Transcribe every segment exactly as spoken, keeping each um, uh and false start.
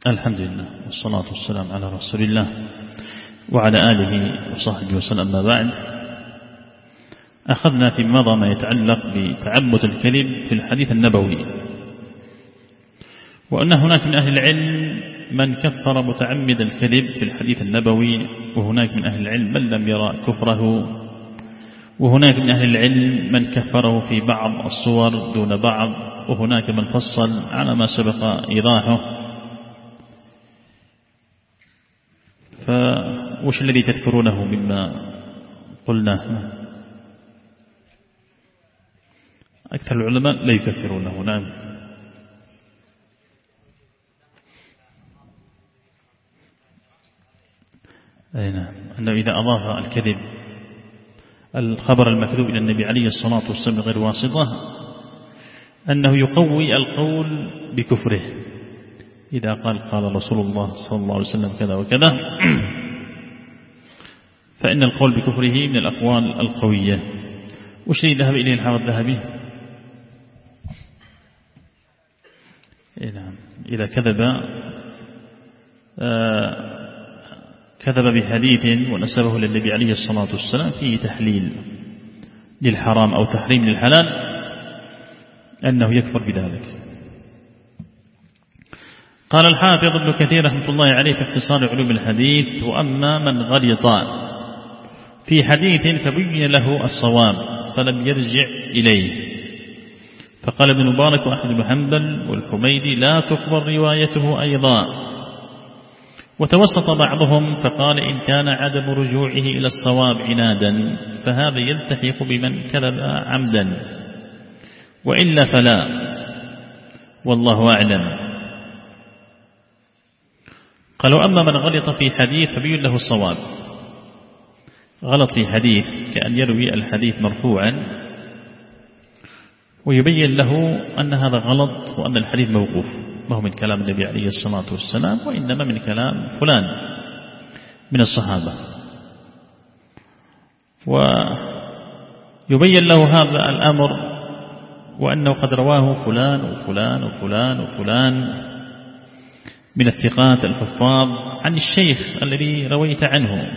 الحمد لله والصلاة والسلام على رسول الله وعلى آله وصحبه وسلم. ما بعد، أخذنا في مضى ما يتعلق بتعبد الكذب في الحديث النبوي، وأن هناك من أهل العلم من كفر متعمد الكذب في الحديث النبوي، وهناك من أهل العلم من لم يرى كفره، وهناك من أهل العلم من كفره في بعض الصور دون بعض، وهناك من فصل على ما سبق إيضاحه. فوش الذي تذكرونه مما قلناه؟ أكثر العلماء لا يكفرونه. نعم. أي نعم، أنه إذا أضاف الكذب الخبر المكذوب إلى النبي عليه الصلاة والسلام غير واسطة أنه يقوي القول بكفره. إذا قال قال رسول الله صلى الله عليه وسلم كذا وكذا، فإن القول بكفره من الأقوال القوية. وش اللي ذهب إليه الحافظ الذهبي؟ نعم، إذا كذب آه كذب بحديث ونسبه للنبي عليه الصلاة والسلام فيه تحليل للحرام أو تحريم للحلال، أنه يكفر بذلك. قال الحافظ ابن كثير رحمة الله عليه في اختصار علوم الحديث: وأما من غلط في حديث فبين له الصواب فلم يرجع إليه، فقال ابن مبارك وأحمد بن حنبل والحميدي لا تقبل روايته أيضا. وتوسط بعضهم فقال إن كان عدم رجوعه إلى الصواب عنادا فهذا يلتحق بمن كذب عمدا، وإلا فلا، والله أعلم. قالوا أما من غلط في حديث فبين له الصواب. غلط في حديث كأن يروي الحديث مرفوعا ويبين له أن هذا غلط وأن الحديث موقوف، ما هو من كلام النبي عليه الصلاة والسلام، وإنما من كلام فلان من الصحابة، ويبين له هذا الأمر وأنه قد رواه فلان وفلان وفلان وفلان من الثقات الحفاظ عن الشيخ الذي رويت عنه،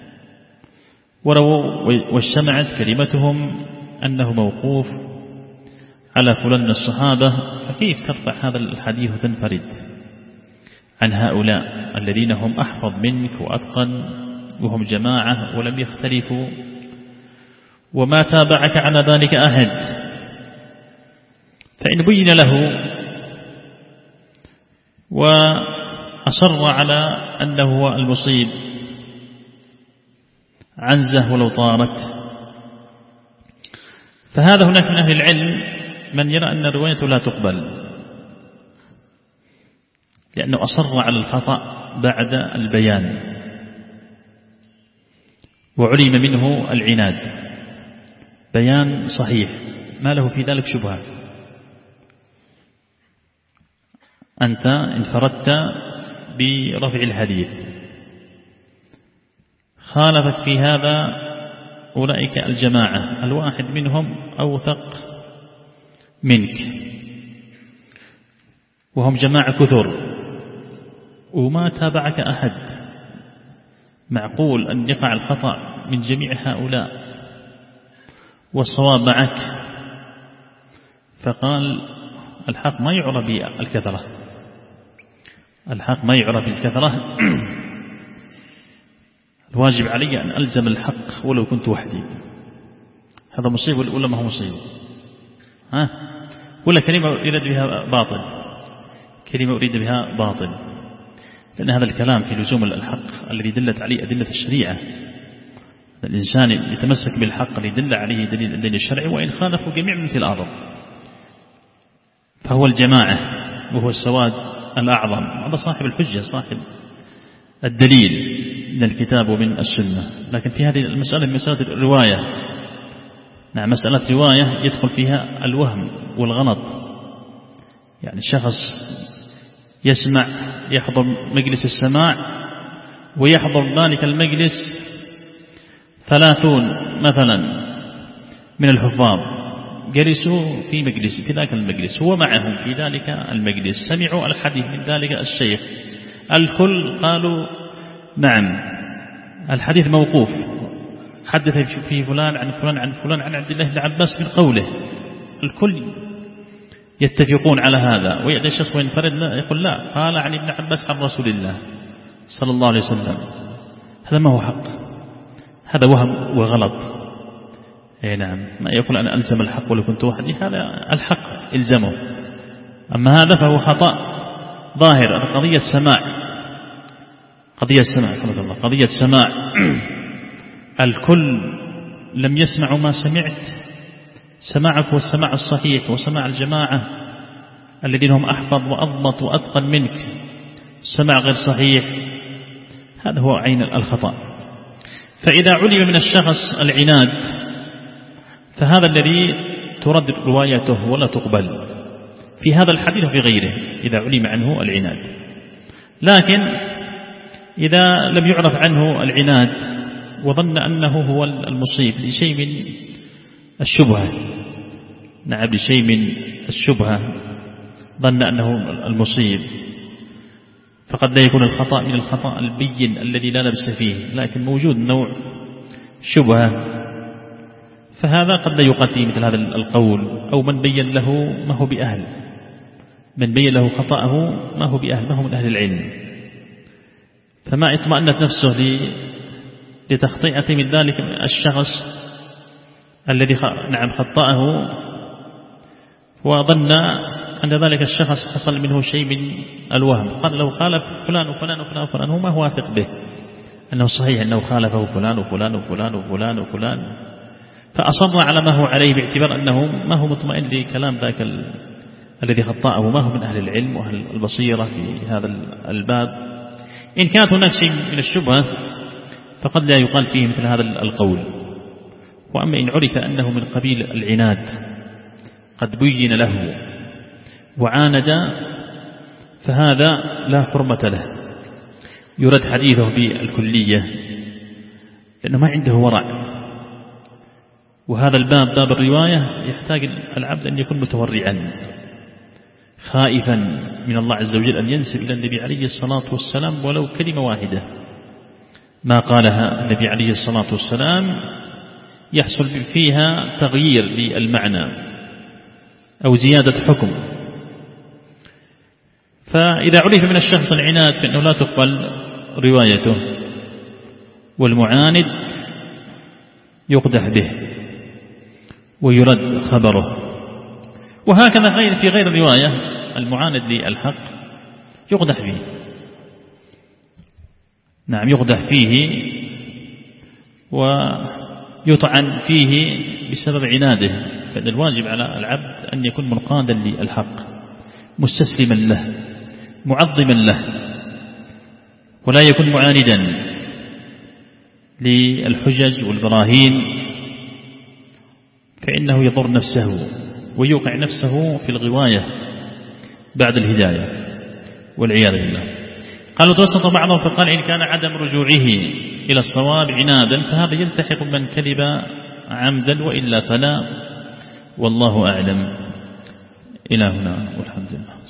ورووا واجتمعت كلمتهم أنه موقوف على فلان من الصحابة، فكيف ترفع هذا الحديث وتنفرد عن هؤلاء الذين هم أحفظ منك وأتقن، وهم جماعة ولم يختلفوا وما تابعك على ذلك أحد؟ فإن بين له وأصر على أنه هو المصيب عنزه ولو طارت، فهذا هناك من أهل العلم من يرى أن روايته لا تقبل، لأنه أصر على الخطأ بعد البيان وعلم منه العناد، بيان صحيح ما له في ذلك شبهة. أنت انفردت برفع الحديث، خالفك في هذا أولئك الجماعة، الواحد منهم أوثق منك وهم جماعة كثر وما تابعك أحد، معقول أن يقع الخطأ من جميع هؤلاء والصواب معك؟ فقال الحق ما يعرف بالكثرة، الحق ما يعرف بالكثرة، الواجب علي أن ألزم الحق ولو كنت وحدي. هذا مصيب ولا ما هو مصيب؟ ها؟ ولا كلمة أريد بها باطل، كلمة أريد بها باطل، لأن هذا الكلام في لزوم الحق الذي دلت عليه أدلة الشريعة. الإنسان يتمسك بالحق الذي دل عليه دليل الدين الشرعي، وإن خالفوا جميع من في الأرض فهو الجماعة وهو السواد الأعظم، هذا صاحب الحجة صاحب الدليل من الكتاب ومن السنة. لكن في هذه المسألة مسألة الرواية، نعم مسألة رواية يدخل فيها الوهم والغلط، يعني شخص يسمع يحضر مجلس السماع ويحضر ذلك المجلس ثلاثون مثلا من الحفاظ، جلسوا في مجلس في ذاك المجلس، هو معهم في ذلك المجلس، سمعوا الحديث من ذلك الشيخ الكل قالوا نعم الحديث موقوف، حدث فيه فلان عن فلان عن فلان عن عبد الله بن عباس من قوله، الكل يتفقون على هذا. ويأتي الشخص وينفرد لا يقول لا قال عن ابن عباس عن رسول الله صلى الله عليه وسلم، هذا ما هو حق، هذا وهم وغلط. اي نعم، ما يقول أنا ألزم الحق ولو كنت وحدي، هذا الحق إلزمه، أما هذا فهو خطأ ظاهر. قضية السماع، قضية السماع الله قضية السماع الكل لم يسمعوا ما سمعت، سماعك هو السماع الصحيح وسماع الجماعة الذين هم أحفظ وأضبط وأتقن منك، سماع غير صحيح هذا هو عين الخطأ. فإذا علم من الشخص العناد فهذا الذي ترد روايته ولا تقبل في هذا الحديث وفي غيره إذا علم عنه العناد. لكن إذا لم يعرف عنه العناد وظن أنه هو المصيب لشيء من الشبهة، نعم لشيء من الشبهة ظن أنه المصيب، فقد لا يكون الخطأ من الخطأ البين الذي لا لبس فيه، لكن موجود نوع شبهة، فهذا قد لا يقتل مثل هذا القول. أو من بين له ما هو بأهل، من بين له خطأه ما هو بأهل، ما هو من أهل العلم، فما اطمأنت نفسه لتخطئة من ذلك الشخص الذي نعم خطأه، وظن أن ذلك الشخص حصل منه شيء من الوهم، قال لو خالف فلان وفلان وفلان وفلان هو ما هو واثق به أنه صحيح أنه خالفه فلان وفلان وفلان وفلان وفلان، فأصر على ما هو عليه باعتبار أنه ما هو مطمئن لكلام ذاك الذي خطأه، ما هو من أهل العلم وأهل البصيرة في هذا الباب. إن كانت هناك شيء من الشبهة فقد لا يقال فيه مثل هذا القول. وأما إن عرف أنه من قبيل العناد قد بين له وعاند فهذا لا حرمة له، يرد حديثه بالكلية لأنه ما عنده ورع. وهذا الباب باب الرواية يحتاج العبد أن يكون متورعا خائفا من الله عز وجل أن ينسب إلى النبي عليه الصلاة والسلام ولو كلمة واحدة ما قالها النبي عليه الصلاة والسلام يحصل فيها تغيير للمعنى أو زيادة حكم. فإذا عرف من الشخص العناد فإنه لا تقبل روايته، والمعاند يقدح به ويرد خبره. وهكذا غير في غير الرواية المعاند للحق يقدح فيه، نعم يقدح فيه ويطعن فيه بسبب عناده. فإن الواجب على العبد أن يكون منقادا للحق مستسلما له معظما له، ولا يكون معاندا للحجج والبراهين، فإنه يضر نفسه ويوقع نفسه في الغواية بعد الهداية والعياذ بالله. قالوا توسط بعضهم فقال إن كان عدم رجوعه إلى الصواب عنادا فهذا يلتحق من كذب عمدا، وإلا فلا، والله أعلم. إلى هنا والحمد لله.